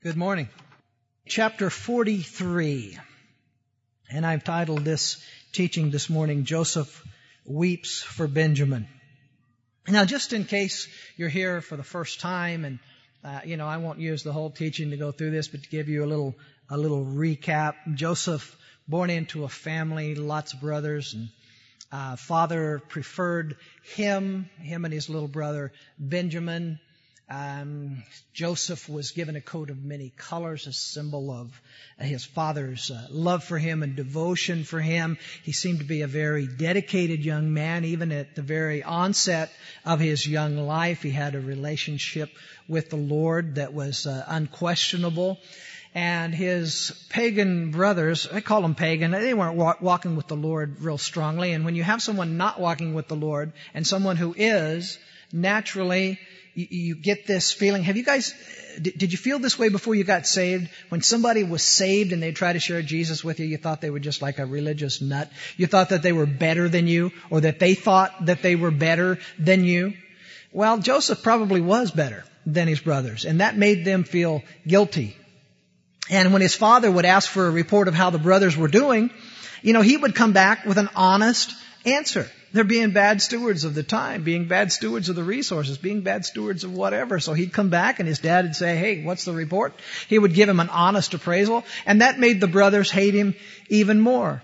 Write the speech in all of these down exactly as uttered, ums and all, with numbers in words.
Good morning. Chapter forty-three. And I've titled this teaching this morning, Joseph Weeps for Benjamin. Now, just in case you're here for the first time, and uh, you know, I won't use the whole teaching to go through this, but to give you a little a little recap. Joseph, born into a family, lots of brothers, and uh, father preferred him, him and his little brother Benjamin. Um, Joseph was given a coat of many colors, a symbol of his father's uh, love for him and devotion for him. He seemed to be a very dedicated young man. Even at the very onset of his young life, he had a relationship with the Lord that was uh, unquestionable. And his pagan brothers, I call them pagan, they weren't wa- walking with the Lord real strongly. And when you have someone not walking with the Lord and someone who is, naturally you get this feeling. Have you guys, did you feel this way before you got saved? When somebody was saved and they tried to share Jesus with you, you thought they were just like a religious nut. You thought that they were better than you, or that they thought that they were better than you. Well, Joseph probably was better than his brothers, and that made them feel guilty. And when his father would ask for a report of how the brothers were doing, you know, he would come back with an honest answer. They're being bad stewards of the time, being bad stewards of the resources, being bad stewards of whatever. So he'd come back and his dad would say, hey, what's the report? He would give him an honest appraisal, and that made the brothers hate him even more.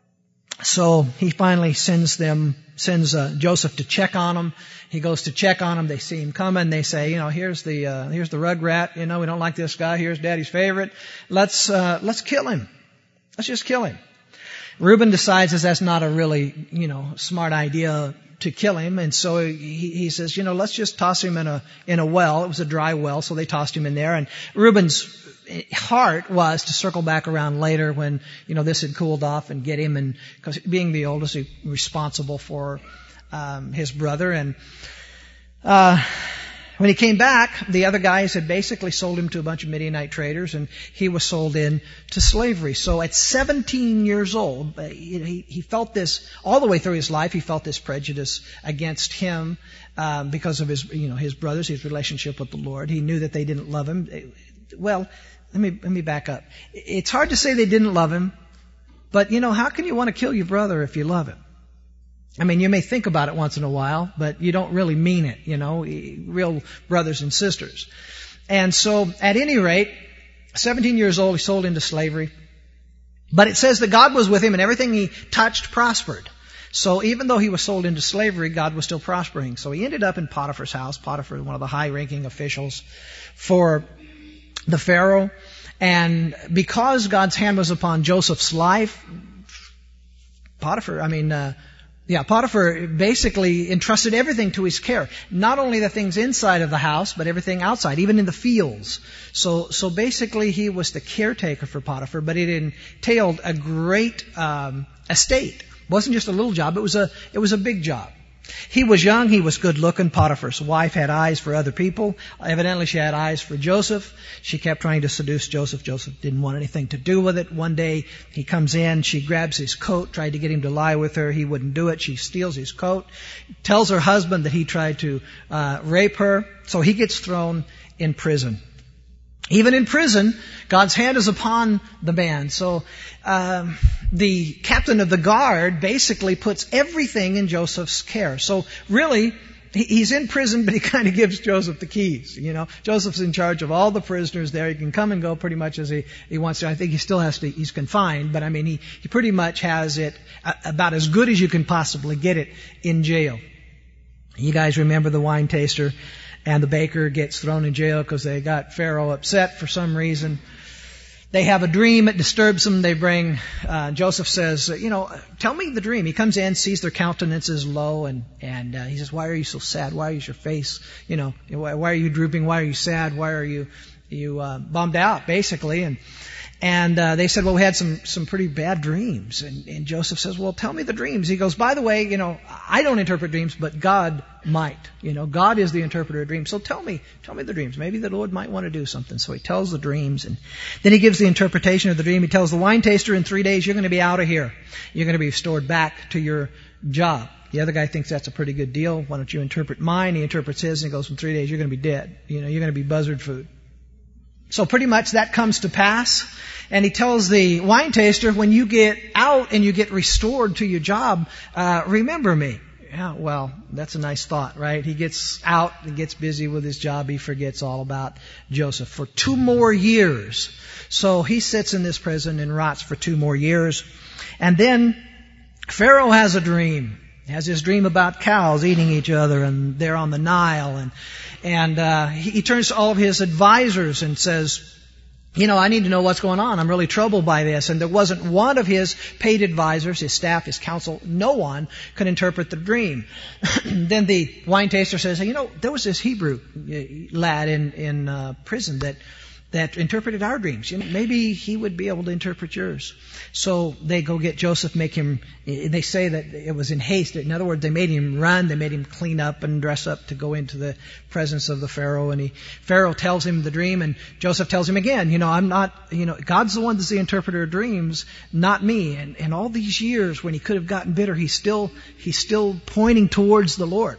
So he finally sends them, sends uh, Joseph to check on them. He goes to check on them. They see him coming. They say, you know, here's the, uh, here's the rug rat. You know, we don't like this guy. Here's Daddy's favorite. Let's, uh, let's kill him. Let's just kill him. Reuben decides that that's not a really, you know, smart idea to kill him. And so he, he says, you know, let's just toss him in a, in a well. It was a dry well. So they tossed him in there. And Reuben's heart was to circle back around later when, you know, this had cooled off and get him. And because being the oldest, he was responsible for, um, his brother. And, uh, when he came back, the other guys had basically sold him to a bunch of Midianite traders, and he was sold in to slavery. So at seventeen years old, he, he felt this, all the way through his life, he felt this prejudice against him um, because of his, you know, his brothers, his relationship with the Lord. He knew that they didn't love him. Well, let me, let me back up. It's hard to say they didn't love him, but, you know, how can you want to kill your brother if you love him? I mean, you may think about it once in a while, but you don't really mean it, you know, real brothers and sisters. And so, at any rate, seventeen years old, he sold into slavery. But it says that God was with him and everything he touched prospered. So even though he was sold into slavery, God was still prospering. So he ended up in Potiphar's house. Potiphar, one of the high-ranking officials for the Pharaoh. And because God's hand was upon Joseph's life, Potiphar, I mean, uh, Yeah, Potiphar basically entrusted everything to his care. Not only the things inside of the house, but everything outside, even in the fields. So, so basically he was the caretaker for Potiphar, but it entailed a great um, estate. It wasn't just a little job; it was a it was a big job. He was young, he was good looking. Potiphar's wife had eyes for other people. Evidently she had eyes for Joseph. She kept trying to seduce Joseph. Joseph didn't want anything to do with it. One day he comes in, she grabs his coat, tried to get him to lie with her. He wouldn't do it. She steals his coat, tells her husband that he tried to uh, rape her. So he gets thrown in prison. Even in prison, God's hand is upon the man. So um, the captain of the guard basically puts everything in Joseph's care. So really, he's in prison, but he kind of gives Joseph the keys. You know, Joseph's in charge of all the prisoners there. He can come and go pretty much as he, he wants to. I think he still has to. He's confined, but I mean, he, he pretty much has it about as good as you can possibly get it in jail. You guys remember the wine taster? And the baker gets thrown in jail because they got Pharaoh upset for some reason. They have a dream. It disturbs them. They bring, uh, Joseph says, you know, tell me the dream. He comes in, sees their countenances low, and, and uh, he says, why are you so sad? Why is your face, you know, why, why are you drooping? Why are you sad? Why are you, you uh, bummed out, basically? And And uh, they said, well, we had some some pretty bad dreams. And, and Joseph says, well, tell me the dreams. He goes, by the way, you know, I don't interpret dreams, but God might. You know, God is the interpreter of dreams. So tell me, tell me the dreams. Maybe the Lord might want to do something. So he tells the dreams, and then he gives the interpretation of the dream. He tells the wine taster, in three days, you're going to be out of here. You're going to be restored back to your job. The other guy thinks that's a pretty good deal. Why don't you interpret mine? He interprets his, and he goes, in three days, you're going to be dead. You know, you're going to be buzzard food. So pretty much that comes to pass. And he tells the wine taster, when you get out and you get restored to your job, uh, remember me. Yeah, well, that's a nice thought, right? He gets out and gets busy with his job. He forgets all about Joseph for two more years. So he sits in this prison and rots for two more years. And then Pharaoh has a dream. He has this dream about cows eating each other, and they're on the Nile. And, and uh, he, he turns to all of his advisors and says, you know, I need to know what's going on. I'm really troubled by this. And there wasn't one of his paid advisors, his staff, his counsel, no one could interpret the dream. Then the wine taster says, you know, there was this Hebrew lad in, in uh, prison that that interpreted our dreams. You know, maybe he would be able to interpret yours. So they go get Joseph, make him, they say that it was in haste. In other words, they made him run, they made him clean up and dress up to go into the presence of the Pharaoh. And he, Pharaoh tells him the dream, and Joseph tells him again, you know, I'm not, you know, God's the one that's the interpreter of dreams, not me. And, and all these years when he could have gotten bitter, he's still, he's still pointing towards the Lord.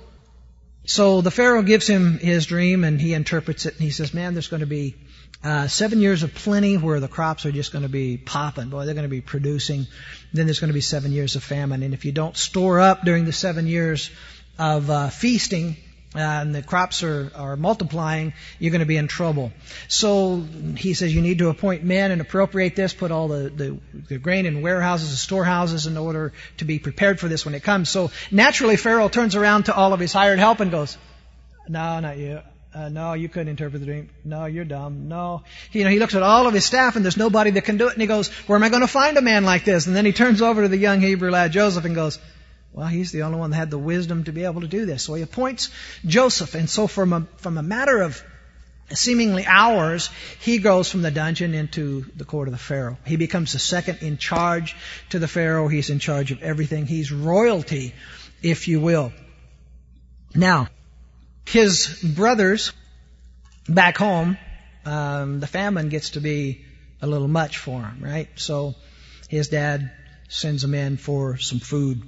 So the Pharaoh gives him his dream, and he interprets it, and he says, man, there's going to be Uh, seven years of plenty where the crops are just going to be popping. Boy, they're going to be producing. Then there's going to be seven years of famine. And if you don't store up during the seven years of uh, feasting, uh, and the crops are, are multiplying, you're going to be in trouble. So he says you need to appoint men and appropriate this, put all the, the, the grain in warehouses and storehouses in order to be prepared for this when it comes. So naturally, Pharaoh turns around to all of his hired help and goes, no, not you. Uh, no, you couldn't interpret the dream. No, you're dumb. No. You know, he looks at all of his staff and there's nobody that can do it. And he goes, where am I going to find a man like this? And then he turns over to the young Hebrew lad, Joseph, and goes, well, he's the only one that had the wisdom to be able to do this. So he appoints Joseph. And so from a, from a matter of seemingly hours, he goes from the dungeon into the court of the Pharaoh. He becomes the second in charge to the Pharaoh. He's in charge of everything. He's royalty, if you will. Now, his brothers back home, um, the famine gets to be a little much for him, right? So his dad sends him in for some food.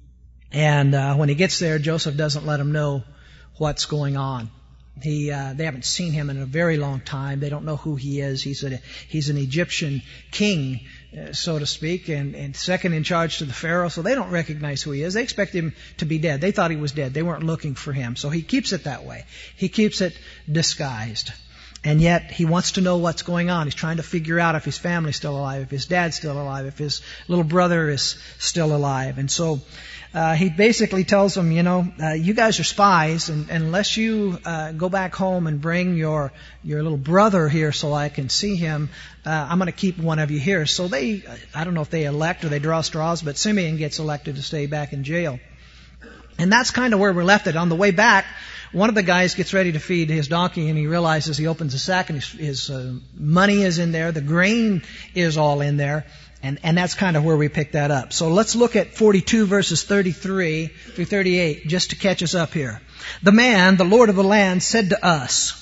And uh, when he gets there, Joseph doesn't let him know what's going on. He, uh, they haven't seen him in a very long time. They don't know who he is. He's a, he's an Egyptian king, uh, so to speak, and, and second in charge to the Pharaoh. So they don't recognize who he is. They expect him to be dead. They thought he was dead. They weren't looking for him. So he keeps it that way. He keeps it disguised. And yet he wants to know what's going on. He's trying to figure out if his family's still alive, if his dad's still alive, if his little brother is still alive. And so Uh, he basically tells them, you know, uh, you guys are spies, and, and unless you uh, go back home and bring your your little brother here so I can see him, uh, I'm going to keep one of you here. So they, I don't know if they elect or they draw straws, but Simeon gets elected to stay back in jail. And that's kind of where we're left at. On the way back, one of the guys gets ready to feed his donkey, and he realizes, he opens the sack, and his, his uh, money is in there, the grain is all in there. And, and that's kind of where we pick that up. So let's look at forty-two verses thirty-three through thirty-eight, just to catch us up here. The man, the Lord of the land, said to us,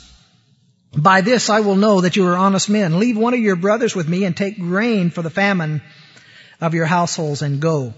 by this I will know that you are honest men. Leave one of your brothers with me and take grain for the famine of your households and go.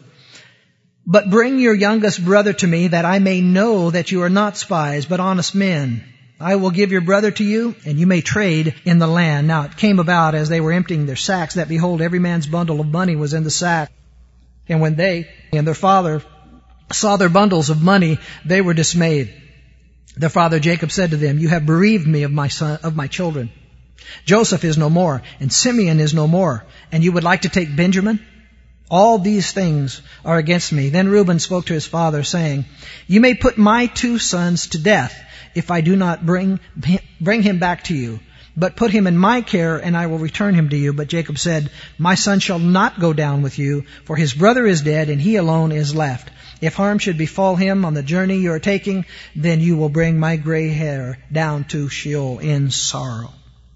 But bring your youngest brother to me, that I may know that you are not spies, but honest men. I will give your brother to you, and you may trade in the land. Now it came about as they were emptying their sacks, that behold, every man's bundle of money was in the sack. And when they and their father saw their bundles of money, they were dismayed. Their father Jacob said to them, you have bereaved me of my son, of my children. Joseph is no more, and Simeon is no more, and you would like to take Benjamin? All these things are against me. Then Reuben spoke to his father, saying, you may put my two sons to death, if I do not bring bring him back to you. But put him in my care, and I will return him to you. But Jacob said, my son shall not go down with you, for his brother is dead, and he alone is left. If harm should befall him on the journey you are taking, then you will bring my gray hair down to Sheol in sorrow.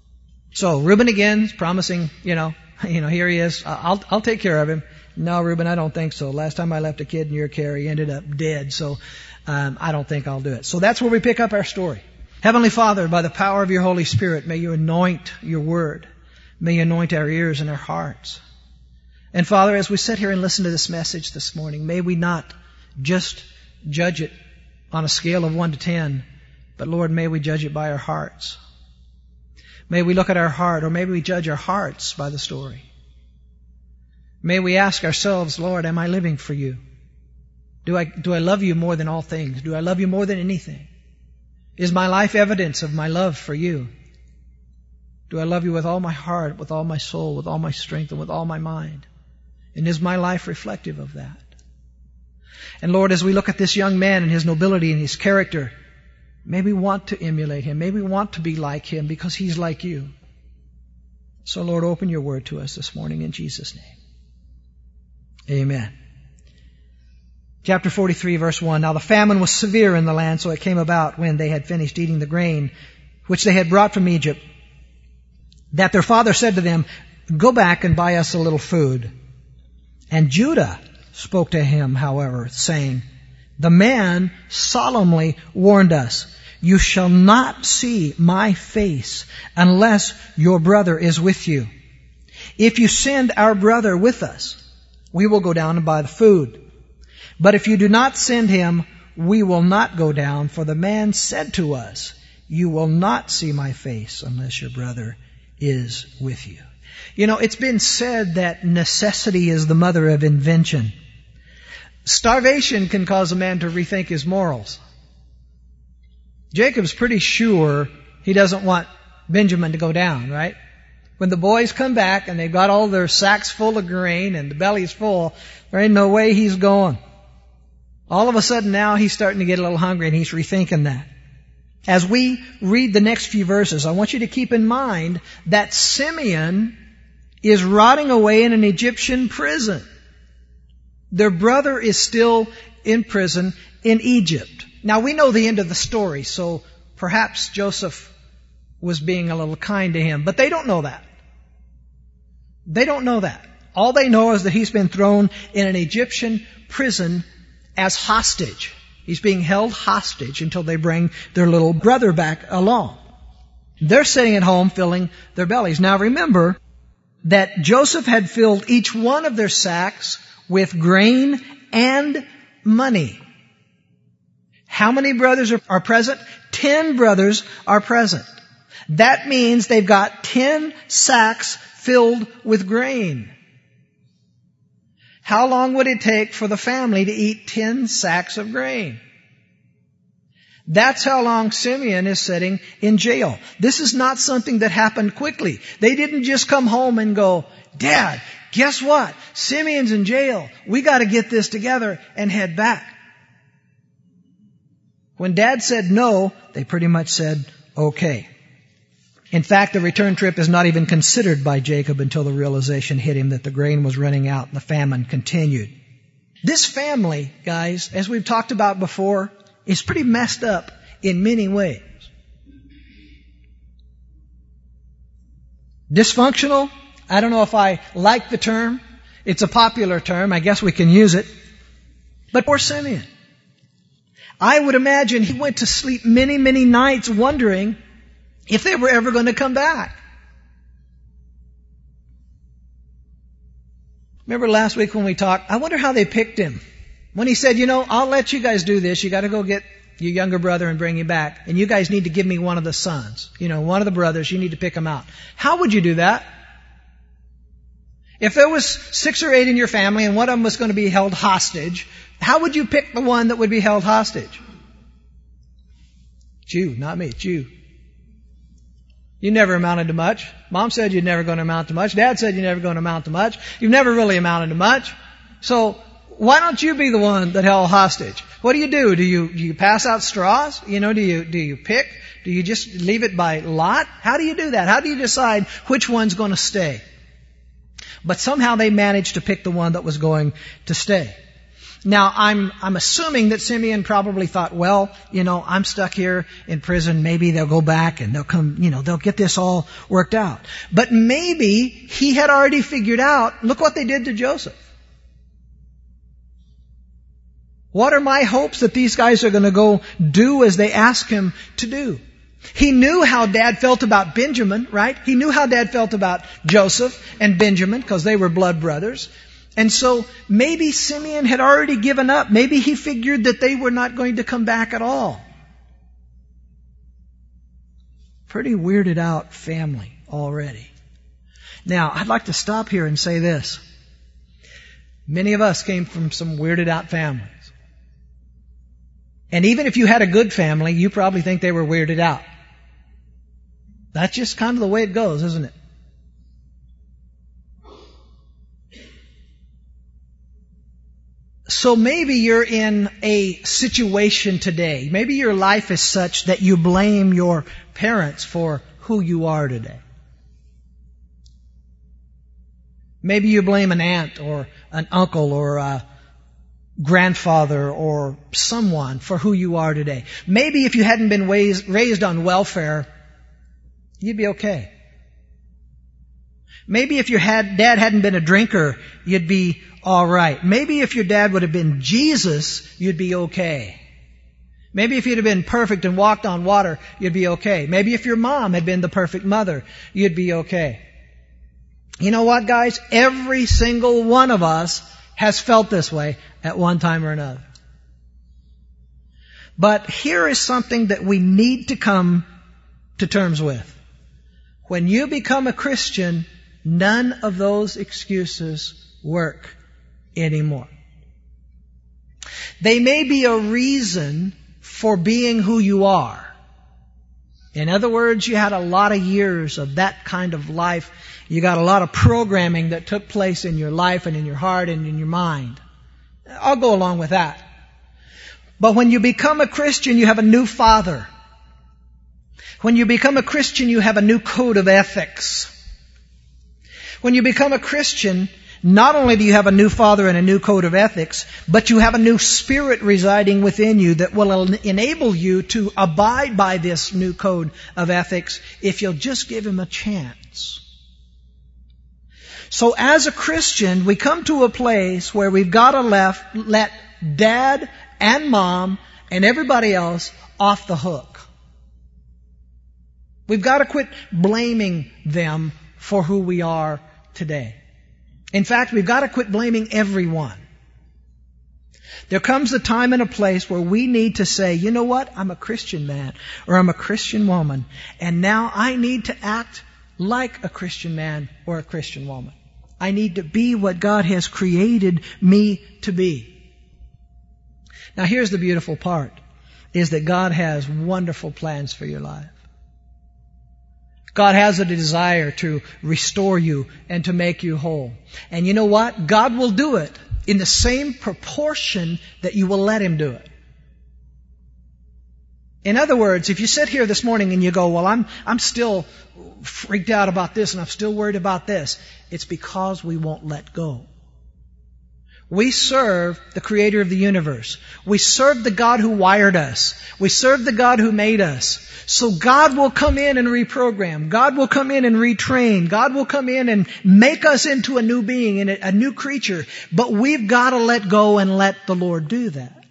So Reuben again is promising, you know, you know, here he is. I'll I'll take care of him. No, Reuben, I don't think so. Last time I left a kid in your care, he ended up dead. So um, I don't think I'll do it. So that's where we pick up our story. Heavenly Father, by the power of your Holy Spirit, may you anoint your word. May you anoint our ears and our hearts. And Father, as we sit here and listen to this message this morning, may we not just judge it on a scale of one to ten, but Lord, may we judge it by our hearts. May we look at our heart, or maybe we judge our hearts by the story. May we ask ourselves, Lord, am I living for you? Do I, do I love you more than all things? Do I love you more than anything? Is my life evidence of my love for you? Do I love you with all my heart, with all my soul, with all my strength, and with all my mind? And is my life reflective of that? And Lord, as we look at this young man and his nobility and his character, may we want to emulate him. May we want to be like him because he's like you. So Lord, open your word to us this morning in Jesus' name. Amen. Chapter forty-three, verse one. Now the famine was severe in the land, so it came about when they had finished eating the grain which they had brought from Egypt, that their father said to them, go back and buy us a little food. And Judah spoke to him, however, saying, the man solemnly warned us, you shall not see my face unless your brother is with you. If you send our brother with us, we will go down and buy the food. But if you do not send him, we will not go down, for the man said to us, you will not see my face unless your brother is with you. You know, it's been said that necessity is the mother of invention. Starvation can cause a man to rethink his morals. Jacob's pretty sure he doesn't want Benjamin to go down, right? When the boys come back and they've got all their sacks full of grain and the belly's full, there ain't no way he's going. All of a sudden now he's starting to get a little hungry and he's rethinking that. As we read the next few verses, I want you to keep in mind that Simeon is rotting away in an Egyptian prison. Their brother is still in prison in Egypt. Now we know the end of the story, so perhaps Joseph was being a little kind to him, but they don't know that. They don't know that. All they know is that he's been thrown in an Egyptian prison as hostage. He's being held hostage until they bring their little brother back along. They're sitting at home filling their bellies. Now remember that Joseph had filled each one of their sacks with grain and money. How many brothers are, are present? Ten brothers are present. That means they've got ten sacks filled with grain. How long would it take for the family to eat ten sacks of grain? That's how long Simeon is sitting in jail. This is not something that happened quickly. They didn't just come home and go, Dad, guess what? Simeon's in jail. We got to get this together and head back. When Dad said no, they pretty much said, okay. In fact, the return trip is not even considered by Jacob until the realization hit him that the grain was running out and the famine continued. This family, guys, as we've talked about before, is pretty messed up in many ways. Dysfunctional? I don't know if I like the term. It's a popular term. I guess we can use it. But poor Simeon. I would imagine he went to sleep many, many nights wondering if they were ever going to come back. Remember last week when we talked, I wonder how they picked him. When he said, you know, I'll let you guys do this. You got to go get your younger brother and bring him back. And you guys need to give me one of the sons. You know, one of the brothers, you need to pick him out. How would you do that? If there was six or eight in your family and one of them was going to be held hostage, how would you pick the one that would be held hostage? Jew, not me, Jew. You never amounted to much. Mom said you're never going to amount to much. Dad said you're never going to amount to much. You've never really amounted to much. So why don't you be the one that held hostage? What do you do? Do you, do you pass out straws? You know, do you, do you pick? Do you just leave it by lot? How do you do that? How do you decide which one's going to stay? But somehow they managed to pick the one that was going to stay. Now, I'm, I'm assuming that Simeon probably thought, well, you know, I'm stuck here in prison. Maybe they'll go back and they'll come, you know, they'll get this all worked out. But maybe he had already figured out, look what they did to Joseph. What are my hopes that these guys are going to go do as they ask him to do? He knew how Dad felt about Benjamin, right? He knew how Dad felt about Joseph and Benjamin because they were blood brothers. And so maybe Simeon had already given up. Maybe he figured that they were not going to come back at all. pretty weirded out family already. Now, I'd like to stop here and say this. Many of us came from some weirded out families. And even if you had a good family, you probably think they were weirded out. That's just kind of the way it goes, isn't it? So maybe you're in a situation today. Maybe your life is such that you blame your parents for who you are today. Maybe you blame an aunt or an uncle or a grandfather or someone for who you are today. Maybe if you hadn't been raised, raised on welfare, you'd be okay. Maybe if your had, dad hadn't been a drinker, you'd be all right. Maybe if your dad would have been Jesus, you'd be okay. Maybe if you'd have been perfect and walked on water, you'd be okay. Maybe if your mom had been the perfect mother, you'd be okay. You know what, guys? Every single one of us has felt this way at one time or another. But here is something that we need to come to terms with. When you become a Christian, none of those excuses work anymore. They may be a reason for being who you are. In other words, you had a lot of years of that kind of life. You got a lot of programming that took place in your life and in your heart and in your mind. I'll go along with that. But when you become a Christian, you have a new father. When you become a Christian, you have a new code of ethics. When you become a Christian, not only do you have a new father and a new code of ethics, but you have a new spirit residing within you that will enable you to abide by this new code of ethics if you'll just give him a chance. So as a Christian, we come to a place where we've got to left, let dad and mom and everybody else off the hook. We've got to quit blaming them for who we are today. In fact, we've got to quit blaming everyone. There comes a time and a place where we need to say, you know what? I'm a Christian man or I'm a Christian woman, and now I need to act like a Christian man or a Christian woman. I need to be what God has created me to be. Now here's the beautiful part, is that God has wonderful plans for your life. God has a desire to restore you and to make you whole. And you know what? God will do it in the same proportion that you will let Him do it. In other words, if you sit here this morning and you go, well, I'm, I'm still freaked out about this and I'm still worried about this, it's because we won't let go. We serve the Creator of the universe. We serve the God who wired us. We serve the God who made us. So God will come in and reprogram. God will come in and retrain. God will come in and make us into a new being and a new creature. But we've got to let go and let the Lord do that.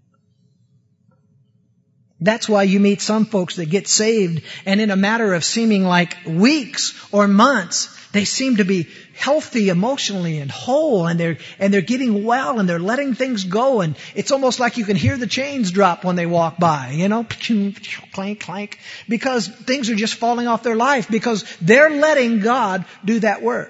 That's why you meet some folks that get saved, and in a matter of seeming like weeks or months, they seem to be healthy emotionally and whole, and they're and they're getting well, and they're letting things go, and it's almost like you can hear the chains drop when they walk by, you know, clank, clank, because things are just falling off their life because they're letting God do that work.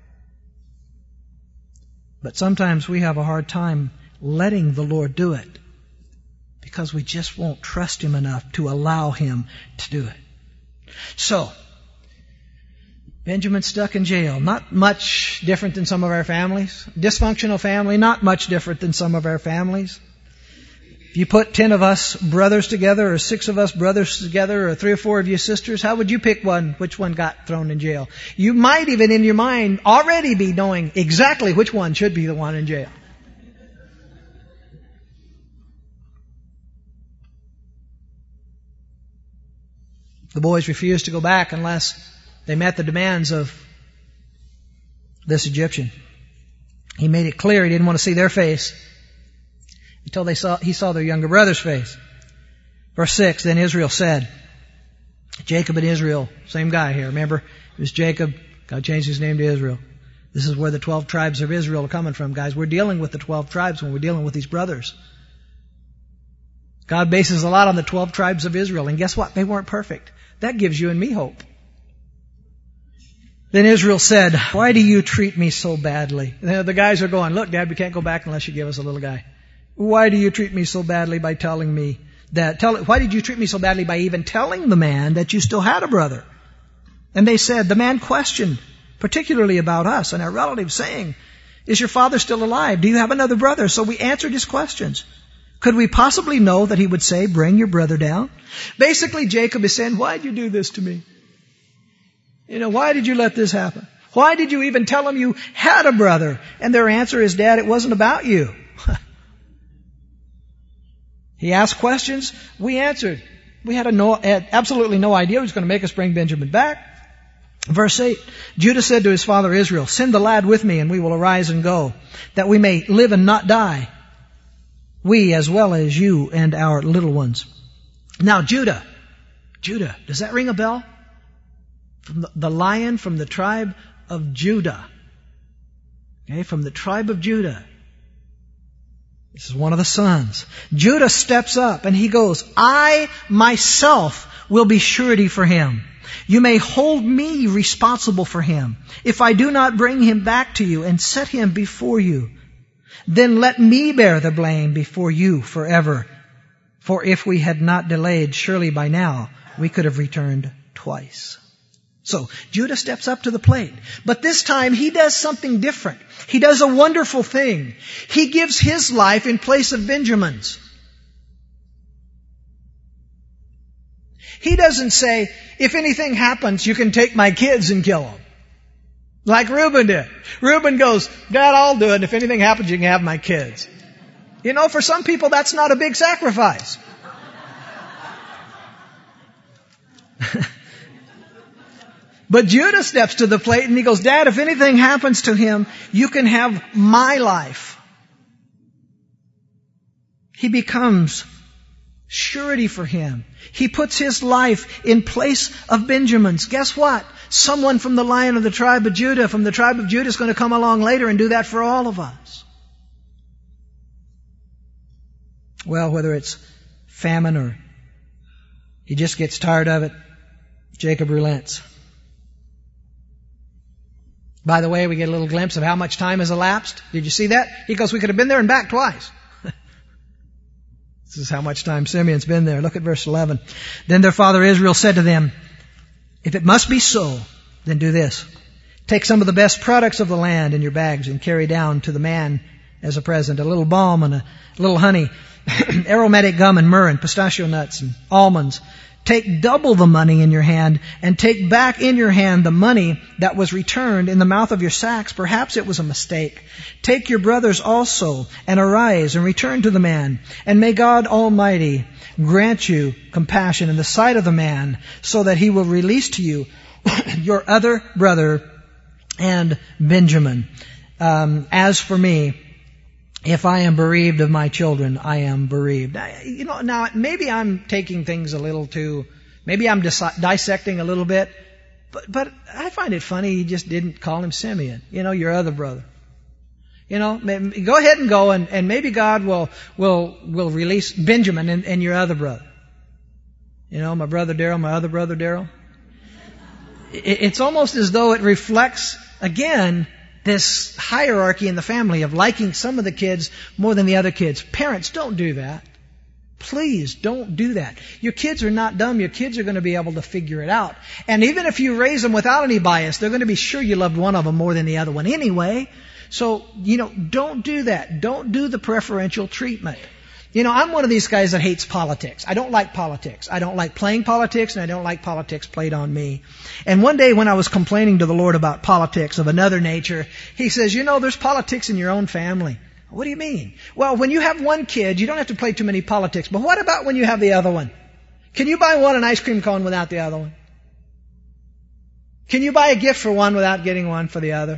But sometimes we have a hard time letting the Lord do it because we just won't trust Him enough to allow Him to do it. So, Benjamin's stuck in jail. Not much different than some of our families. Dysfunctional family, not much different than some of our families. If you put ten of us brothers together, or six of us brothers together, or three or four of you sisters, how would you pick one, which one got thrown in jail? You might even in your mind already be knowing exactly which one should be the one in jail. The boys refused to go back unless they met the demands of this Egyptian. He made it clear he didn't want to see their face until they saw, he saw their younger brother's face. Verse six, then Israel said, Jacob and Israel, same guy here, remember? It was Jacob. God changed his name to Israel. This is where the twelve tribes of Israel are coming from, guys. We're dealing with the twelve tribes when we're dealing with these brothers. God bases a lot on the twelve tribes of Israel, and guess what? They weren't perfect. That gives you and me hope. Then Israel said, why do you treat me so badly? The guys are going, look, Dad, we can't go back unless you give us a little guy. Why do you treat me so badly by telling me that, tell, why did you treat me so badly by even telling the man that you still had a brother? And they said, the man questioned, particularly about us and our relatives, saying, is your father still alive? Do you have another brother? So we answered his questions. Could we possibly know that he would say, bring your brother down? Basically, Jacob is saying, why did you do this to me? You know, why did you let this happen? Why did you even tell him you had a brother? And their answer is, Dad, it wasn't about you. He asked questions. We answered. We had, a no, had absolutely no idea he was going to make us bring Benjamin back. Verse eight, Judah said to his father Israel, send the lad with me and we will arise and go, that we may live and not die, we as well as you and our little ones. Now Judah, Judah, does that ring a bell? From the, the lion from the tribe of Judah. Okay, from the tribe of Judah. This is one of the sons. Judah steps up and he goes, I myself will be surety for him. You may hold me responsible for him. If I do not bring him back to you and set him before you, then let me bear the blame before you forever. For if we had not delayed, surely by now we could have returned twice. So Judah steps up to the plate. But this time he does something different. He does a wonderful thing. He gives his life in place of Benjamin's. He doesn't say, if anything happens, you can take my kids and kill them. Like Reuben did. Reuben goes, Dad, I'll do it. If anything happens, you can have my kids. You know, for some people, that's not a big sacrifice. But Judah steps to the plate and he goes, Dad, if anything happens to him, you can have my life. He becomes surety for him. He puts his life in place of Benjamin's. Guess what? Someone from the lion of the tribe of Judah, from the tribe of Judah, is going to come along later and do that for all of us. Well, whether it's famine or he just gets tired of it, Jacob relents. By the way, we get a little glimpse of how much time has elapsed. Did you see that? He goes, we could have been there and back twice. This is how much time Simeon's been there. Look at verse eleven. Then their father Israel said to them, if it must be so, then do this. Take some of the best products of the land in your bags and carry down to the man as a present a little balm and a little honey, aromatic gum and myrrh and pistachio nuts and almonds. Take double the money in your hand and take back in your hand the money that was returned in the mouth of your sacks. Perhaps it was a mistake. Take your brothers also and arise and return to the man. And may God Almighty grant you compassion in the sight of the man so that he will release to you your other brother and Benjamin. Um, as for me, if I am bereaved of my children, I am bereaved. You know, now maybe I'm taking things a little too, maybe I'm dis- dissecting a little bit, but, but I find it funny he just didn't call him Simeon. You know, your other brother. You know, go ahead and go and, and maybe God will, will, will release Benjamin and, and your other brother. You know, my brother Daryl, my other brother Daryl. It, it's almost as though it reflects, again, this hierarchy in the family of liking some of the kids more than the other kids. Parents, don't do that. Please don't do that. Your kids are not dumb. Your kids are going to be able to figure it out. And even if you raise them without any bias, they're going to be sure you loved one of them more than the other one anyway. So, you know, don't do that. Don't do the preferential treatment. You know, I'm one of these guys that hates politics. I don't like politics. I don't like playing politics, and I don't like politics played on me. And one day when I was complaining to the Lord about politics of another nature, He says, you know, there's politics in your own family. What do you mean? Well, when you have one kid, you don't have to play too many politics. But what about when you have the other one? Can you buy one an ice cream cone without the other one? Can you buy a gift for one without getting one for the other?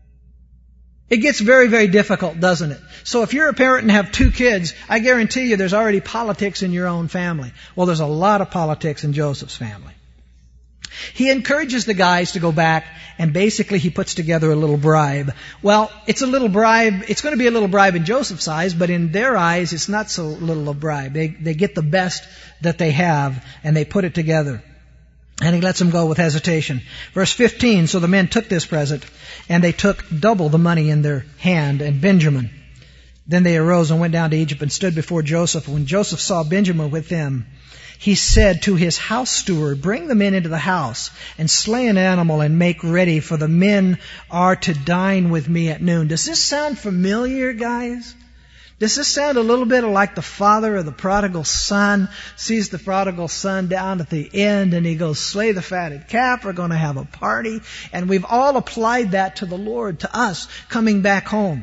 It gets very, very difficult, doesn't it? So if you're a parent and have two kids, I guarantee you there's already politics in your own family. Well, there's a lot of politics in Joseph's family. He encourages the guys to go back, and basically he puts together a little bribe. Well, it's a little bribe. It's going to be a little bribe in Joseph's eyes, but in their eyes, it's not so little a bribe. They, they get the best that they have, and they put it together. And he lets them go with hesitation. Verse fifteen, so the men took this present, and they took double the money in their hand and Benjamin. Then they arose and went down to Egypt and stood before Joseph. When Joseph saw Benjamin with them, he said to his house steward, bring the men into the house and slay an animal and make ready, for the men are to dine with me at noon. Does this sound familiar, guys? Does this sound a little bit like the father of the prodigal son sees the prodigal son down at the end and he goes, slay the fatted calf, we're going to have a party. And we've all applied that to the Lord, to us, coming back home.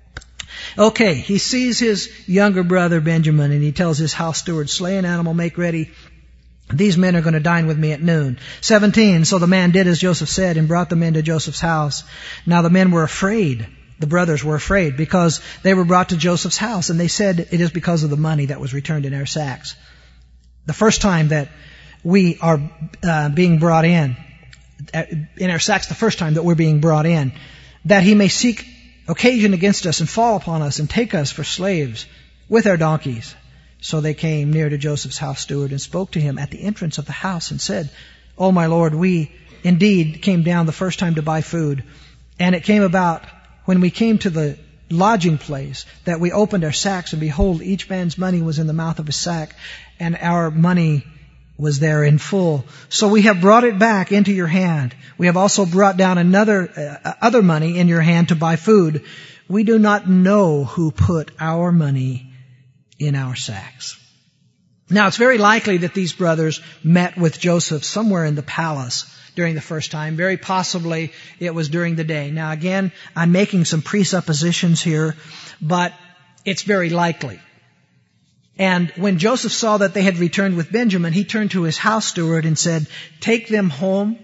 Okay, he sees his younger brother Benjamin and he tells his house steward, slay an animal, make ready. These men are going to dine with me at noon. seventeen, so the man did as Joseph said and brought the men to Joseph's house. Now the men were afraid. The brothers were afraid because they were brought to Joseph's house, and they said it is because of the money that was returned in our sacks. The first time that we are uh, being brought in, in our sacks, the first time that we're being brought in, that he may seek occasion against us and fall upon us and take us for slaves with our donkeys. So they came near to Joseph's house steward and spoke to him at the entrance of the house and said, O my Lord, we indeed came down the first time to buy food, and it came about when we came to the lodging place that we opened our sacks, and behold, each man's money was in the mouth of his sack, and our money was there in full. So we have brought it back into your hand. We have also brought down another uh, other money in your hand to buy food. We do not know who put our money in our sacks. Now, it's very likely that these brothers met with Joseph somewhere in the palace during the first time. Very possibly it was during the day. Now again, I'm making some presuppositions here, but it's very likely. And when Joseph saw that they had returned with Benjamin, he turned to his house steward and said, take them home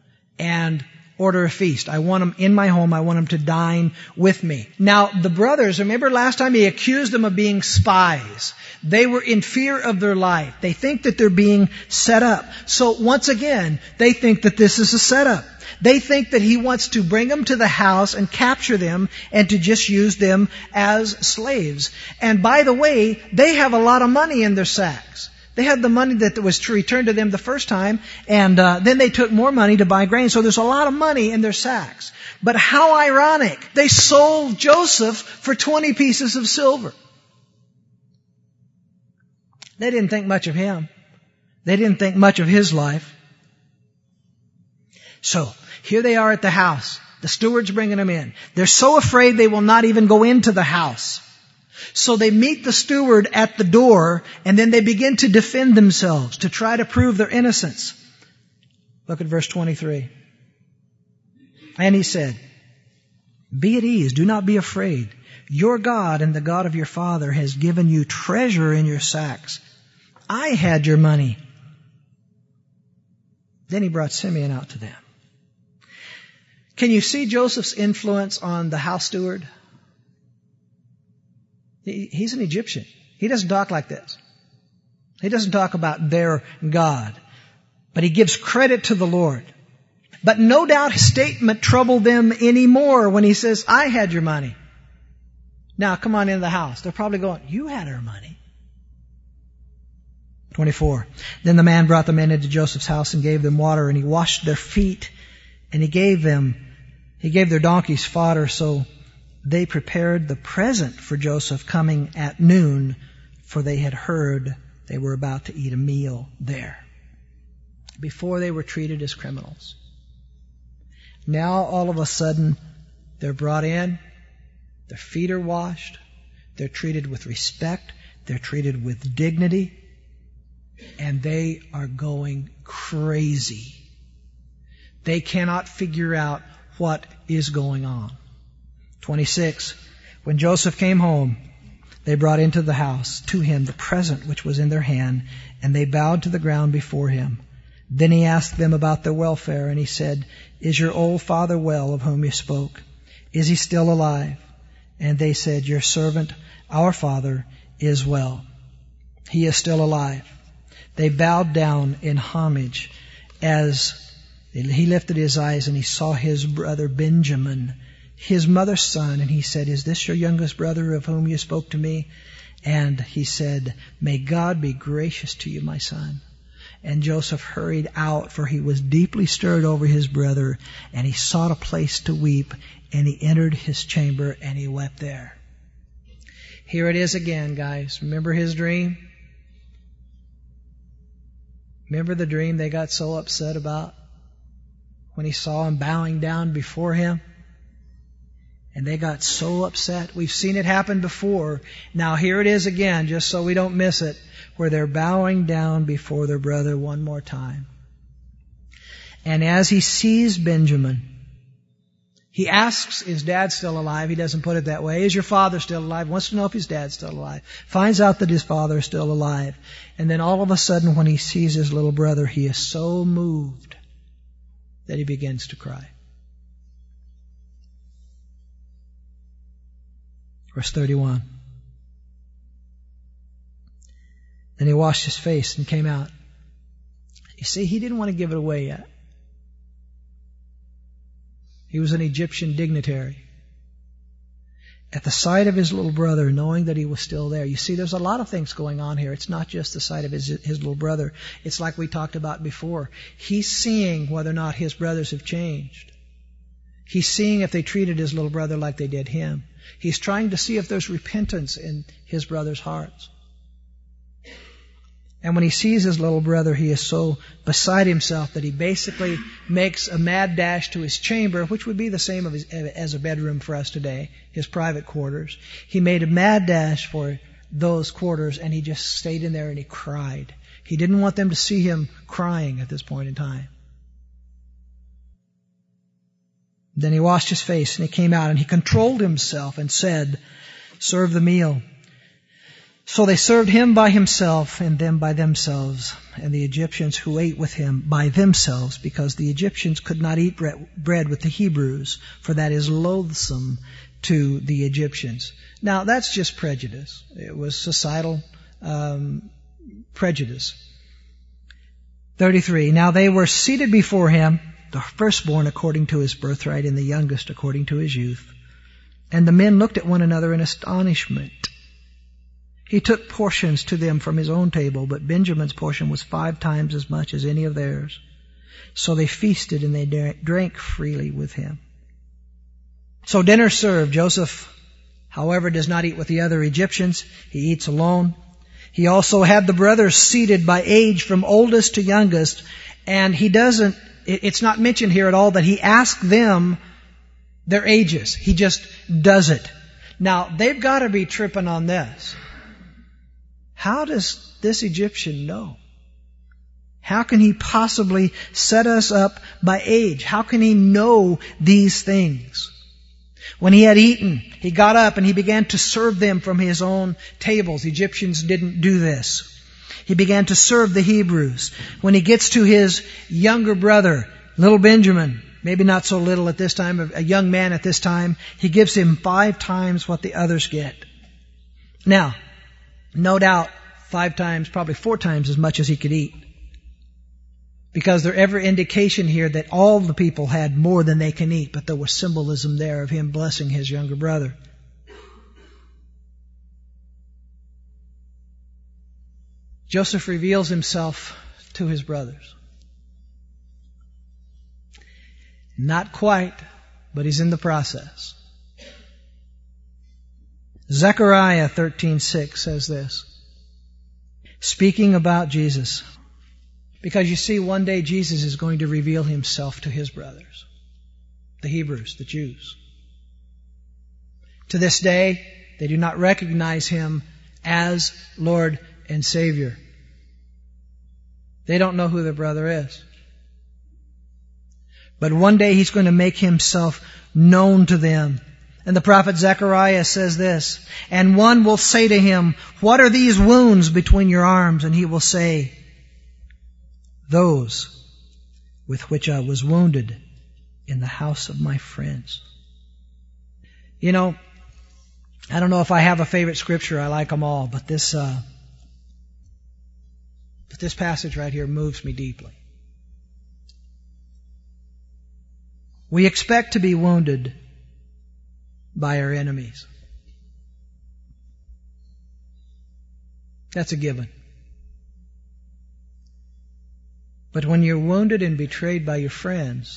and order a feast. I want them in my home. I want them to dine with me. Now, the brothers, remember last time he accused them of being spies. They were in fear of their life. They think that they're being set up. So once again, they think that this is a setup. They think that he wants to bring them to the house and capture them and to just use them as slaves. And by the way, they have a lot of money in their sacks. They had the money that was returned to them the first time, and uh, then they took more money to buy grain. So there's a lot of money in their sacks. But how ironic. They sold Joseph for twenty pieces of silver. They didn't think much of him. They didn't think much of his life. So here they are at the house. The steward's bringing them in. They're so afraid they will not even go into the house. So they meet the steward at the door, and then they begin to defend themselves, to try to prove their innocence. Look at verse twenty-three. And he said, be at ease, do not be afraid. Your God and the God of your father has given you treasure in your sacks. I had your money. Then he brought Simeon out to them. Can you see Joseph's influence on the house steward? He's an Egyptian. He doesn't talk like this. He doesn't talk about their God. But he gives credit to the Lord. But no doubt his statement troubled them anymore when he says, I had your money. Now come on into the house. They're probably going, you had our money. twenty-four. Then the man brought the men into Joseph's house and gave them water, and he washed their feet, and he gave them, he gave their donkeys fodder, so they prepared the present for Joseph coming at noon, for they had heard they were about to eat a meal there, before they were treated as criminals. Now all of a sudden they're brought in, their feet are washed, they're treated with respect, they're treated with dignity, and they are going crazy. They cannot figure out what is going on. twenty-six. When Joseph came home, they brought into the house to him the present which was in their hand, and they bowed to the ground before him. Then he asked them about their welfare, and he said, Is your old father well, of whom you spoke? Is he still alive? And they said, Your servant, our father, is well. He is still alive. They bowed down in homage as He lifted his eyes and he saw his brother Benjamin, his mother's son, and he said, "Is this your youngest brother of whom you spoke to me?" And he said, "May God be gracious to you, my son." And Joseph hurried out, for he was deeply stirred over his brother, and he sought a place to weep, and he entered his chamber, and he wept there. Here it is again, guys. Remember his dream? Remember the dream they got so upset about when he saw him bowing down before him? And they got so upset. We've seen it happen before. Now here it is again, just so we don't miss it, where they're bowing down before their brother one more time. And as he sees Benjamin, he asks, is Dad still alive? He doesn't put it that way. Is your father still alive? Wants to know if his dad's still alive. Finds out that his father is still alive. And then all of a sudden, when he sees his little brother, he is so moved that he begins to cry. Verse thirty-one. Then he washed his face and came out. You see, he didn't want to give it away yet. He was an Egyptian dignitary. At the sight of his little brother, knowing that he was still there. You see, there's a lot of things going on here. It's not just the sight of his, his little brother. It's like we talked about before. He's seeing whether or not his brothers have changed. He's seeing if they treated his little brother like they did him. He's trying to see if there's repentance in his brothers' hearts. And when he sees his little brother, he is so beside himself that he basically makes a mad dash to his chamber, which would be the same of his, as a bedroom for us today, his private quarters. He made a mad dash for those quarters, and he just stayed in there and he cried. He didn't want them to see him crying at this point in time. Then he washed his face and he came out and he controlled himself and said, "Serve the meal." So they served him by himself and them by themselves, and the Egyptians who ate with him by themselves, because the Egyptians could not eat bread with the Hebrews, for that is loathsome to the Egyptians. Now, that's just prejudice. It was societal um, prejudice. thirty-three. Now they were seated before him, the firstborn according to his birthright, and the youngest according to his youth. And the men looked at one another in astonishment. He took portions to them from his own table, but Benjamin's portion was five times as much as any of theirs. So they feasted and they drank freely with him. So dinner served. Joseph, however, does not eat with the other Egyptians. He eats alone. He also had the brothers seated by age from oldest to youngest, and he doesn't, it's not mentioned here at all that he asked them their ages. He just does it. Now, they've got to be tripping on this. How does this Egyptian know? How can he possibly set us up by age? How can he know these things? When he had eaten, he got up and he began to serve them from his own tables. Egyptians didn't do this. He began to serve the Hebrews. When he gets to his younger brother, little Benjamin, maybe not so little at this time, a young man at this time, he gives him five times what the others get. Now, no doubt, five times, probably four times as much as he could eat. Because there's every indication here that all the people had more than they can eat, but there was symbolism there of him blessing his younger brother. Joseph reveals himself to his brothers. Not quite, but he's in the process. Zechariah thirteen six says this, speaking about Jesus. Because you see, one day Jesus is going to reveal himself to his brothers, the Hebrews, the Jews. To this day, they do not recognize him as Lord and Savior. They don't know who their brother is. But one day he's going to make himself known to them. And the prophet Zechariah says this, and one will say to him, what are these wounds between your arms? And he will say, those with which I was wounded in the house of my friends. You know, I don't know if I have a favorite scripture. I like them all, but this, uh, but this passage right here moves me deeply. We expect to be wounded by our enemies. That's a given. But when you're wounded and betrayed by your friends,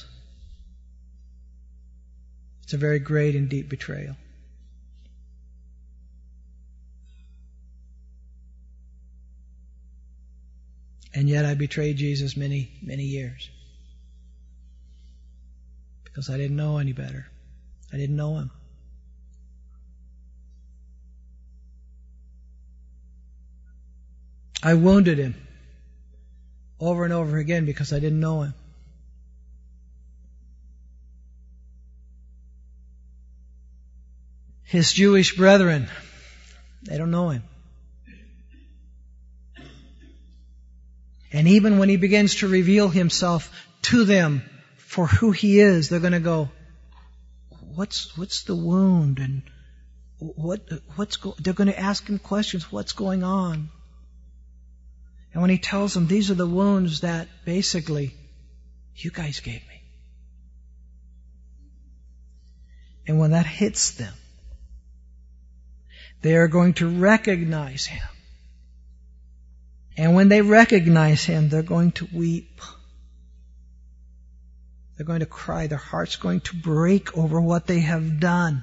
it's a very great and deep betrayal. And yet I betrayed Jesus many, many years. Because I didn't know any better. I didn't know Him. I wounded Him over and over again because I didn't know Him. His Jewish brethren, they don't know Him. And even when He begins to reveal Himself to them for who He is, they're going to go, what's, what's the wound? And what, what's go, they're going to ask Him questions. What's going on? And when He tells them, these are the wounds that basically you guys gave me. And when that hits them, they are going to recognize Him. And when they recognize Him, they're going to weep. They're going to cry. Their heart's going to break over what they have done.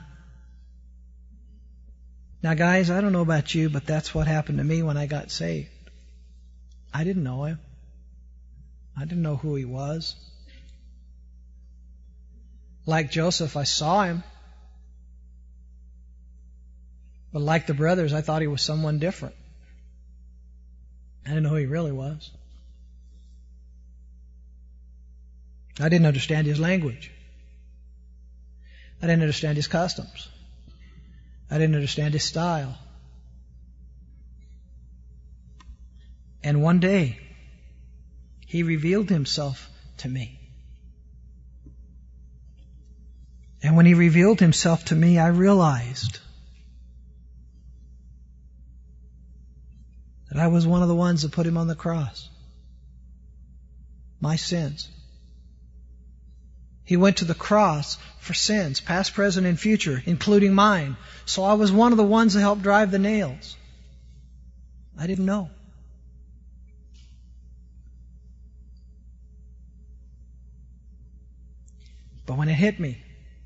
Now guys, I don't know about you, but that's what happened to me when I got saved. I didn't know Him. I didn't know who He was. Like Joseph, I saw Him. But like the brothers, I thought He was someone different. I didn't know who He really was. I didn't understand His language. I didn't understand His customs. I didn't understand His style. And one day, He revealed Himself to me. And when He revealed Himself to me, I realized that I was one of the ones that put Him on the cross. My sins. He went to the cross for sins, past, present, and future, including mine. So I was one of the ones that helped drive the nails. I didn't know. But when it hit me,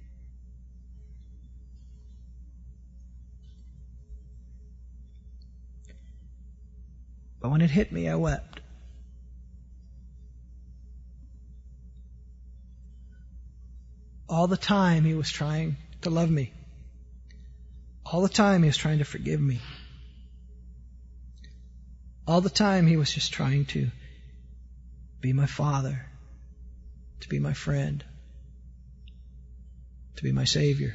but when it hit me, I wept. All the time He was trying to love me. All the time He was trying to forgive me. All the time He was just trying to be my Father, to be my friend, to be my Savior.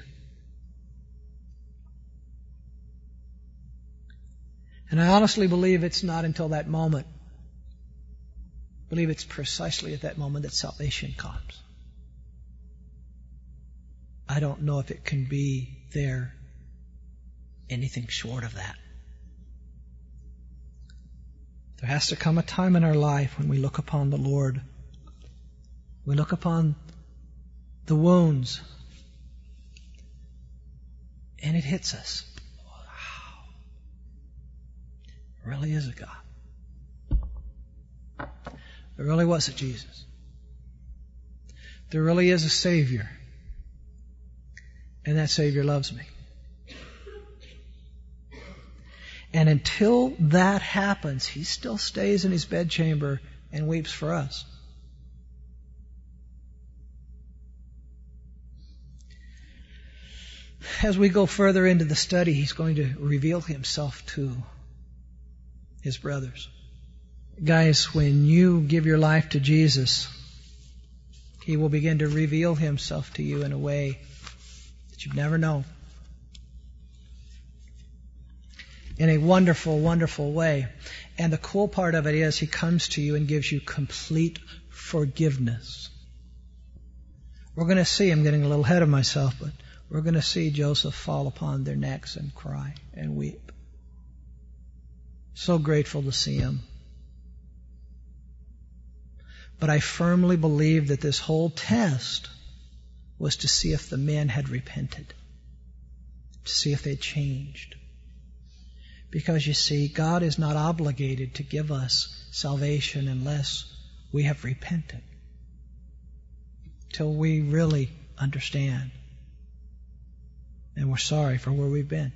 And I honestly believe it's not until that moment, I believe it's precisely at that moment that salvation comes. I don't know if it can be there anything short of that. There has to come a time in our life when we look upon the Lord. We look upon the wounds, and it hits us. Wow. There really is a God. There really was a Jesus. There really is a Savior. And that Savior loves me. And until that happens, He still stays in His bedchamber and weeps for us. As we go further into the study, He's going to reveal Himself to His brothers. Guys, when you give your life to Jesus, He will begin to reveal Himself to you in a way that you've never known. In a wonderful, wonderful way. And the cool part of it is He comes to you and gives you complete forgiveness. We're going to see, I'm getting a little ahead of myself, but we're going to see Joseph fall upon their necks and cry and weep. So grateful to see him. But I firmly believe that this whole test was to see if the men had repented, to see if they'd changed. Because you see, God is not obligated to give us salvation unless we have repented, till we really understand and we're sorry for where we've been.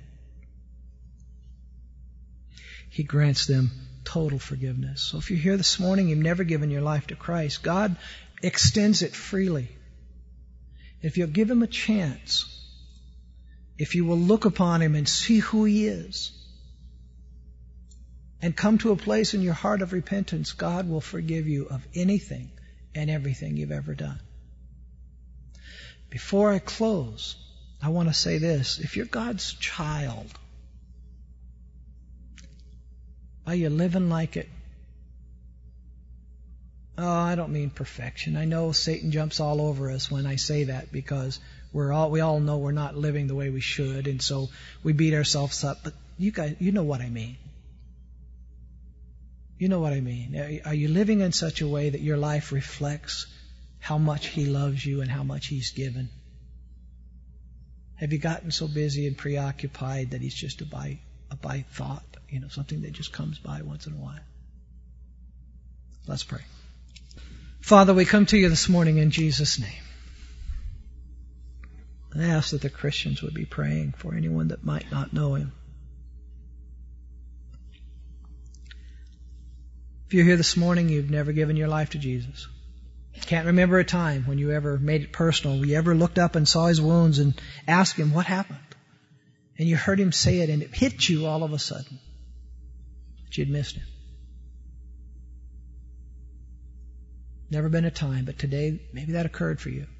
He grants them total forgiveness. So if you're here this morning, you've never given your life to Christ, God extends it freely. If you'll give Him a chance, if you will look upon Him and see who He is, and come to a place in your heart of repentance, God will forgive you of anything and everything you've ever done. Before I close, I want to say this. If you're God's child, are you living like it? Oh, I don't mean perfection. I know Satan jumps all over us when I say that, because we're all we all know we're not living the way we should, and so we beat ourselves up. But you guys, you know what I mean. You know what I mean. Are you living in such a way that your life reflects how much He loves you and how much He's given? Have you gotten so busy and preoccupied that He's just a by a by thought, you know, something that just comes by once in a while? Let's pray. Father, we come to you this morning in Jesus' name. And I ask that the Christians would be praying for anyone that might not know Him. If you're here this morning, you've never given your life to Jesus. Can't remember a time when you ever made it personal, when you ever looked up and saw His wounds and asked Him what happened. And you heard Him say it and it hit you all of a sudden that you'd missed Him. Never been a time, but today maybe that occurred for you.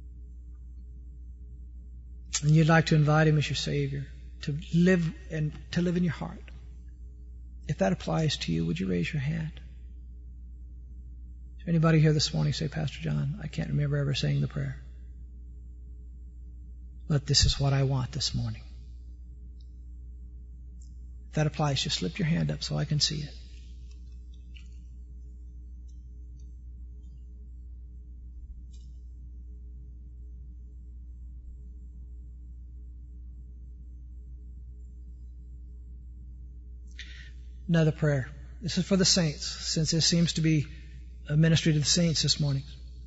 And you'd like to invite Him as your Savior to live and to live in your heart. If that applies to you, would you raise your hand? Is there anybody here this morning say, Pastor John, I can't remember ever saying the prayer, but this is what I want this morning? If that applies, just slip your hand up so I can see it. Another prayer. This is for the saints, since this seems to be a ministry to the saints this morning.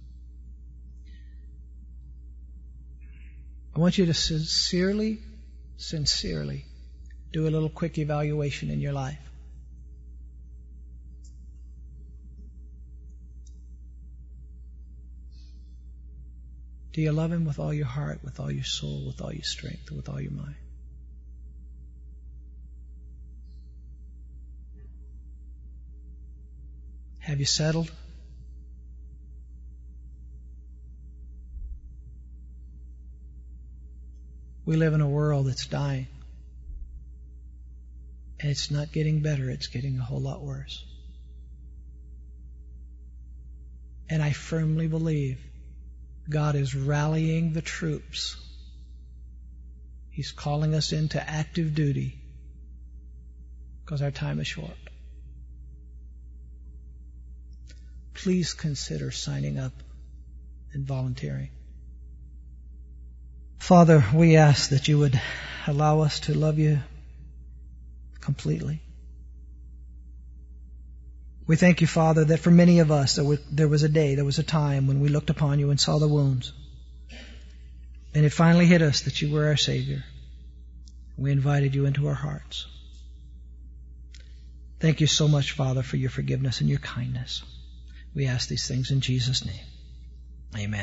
I want you to sincerely, sincerely do a little quick evaluation in your life. Do you love Him with all your heart, with all your soul, with all your strength, with all your mind? Have you settled? We live in a world that's dying. And it's not getting better, it's getting a whole lot worse. And I firmly believe God is rallying the troops. He's calling us into active duty because our time is short. Please consider signing up and volunteering. Father, we ask that you would allow us to love you completely. We thank you, Father, that for many of us there was, there was a day, there was a time when we looked upon you and saw the wounds. And it finally hit us that you were our Savior. We invited you into our hearts. Thank you so much, Father, for your forgiveness and your kindness. We ask these things in Jesus' name. Amen.